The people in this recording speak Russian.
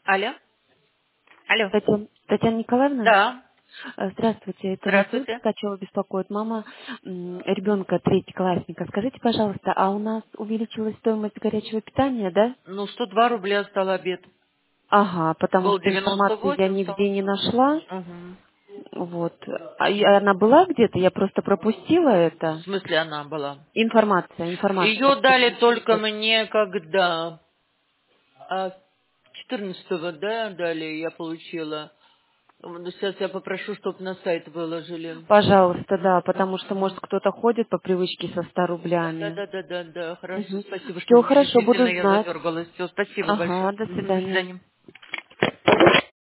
Алло? Алло. Татьяна Николаевна, Да. здравствуйте, это вас Ольга Здравствуйте. Ткачева беспокоит, мама ребенка третьеклассника. Скажите, пожалуйста, а у нас увеличилась стоимость горячего питания, да? Ну, 102 рубля стал обед. Ага, потому Был что информации я 98, стал нигде не 100. нашла. Угу. Вот. Она была где-то, я просто пропустила В это. смысле она была? Информация, Ее дали чтобы... только мне когда? 14-го, да, дали, я получила. Ну, сейчас я попрошу, чтобы на сайт выложили. Пожалуйста, да, потому что, Мгм. может, кто-то ходит по привычке со 100 Да, рублями. да, да, да, да, хорошо, спасибо, что Все мне хорошо, буду действительно я знать. задергалась. Все, спасибо большое. Ага, до Мгм, до свидания. свидания.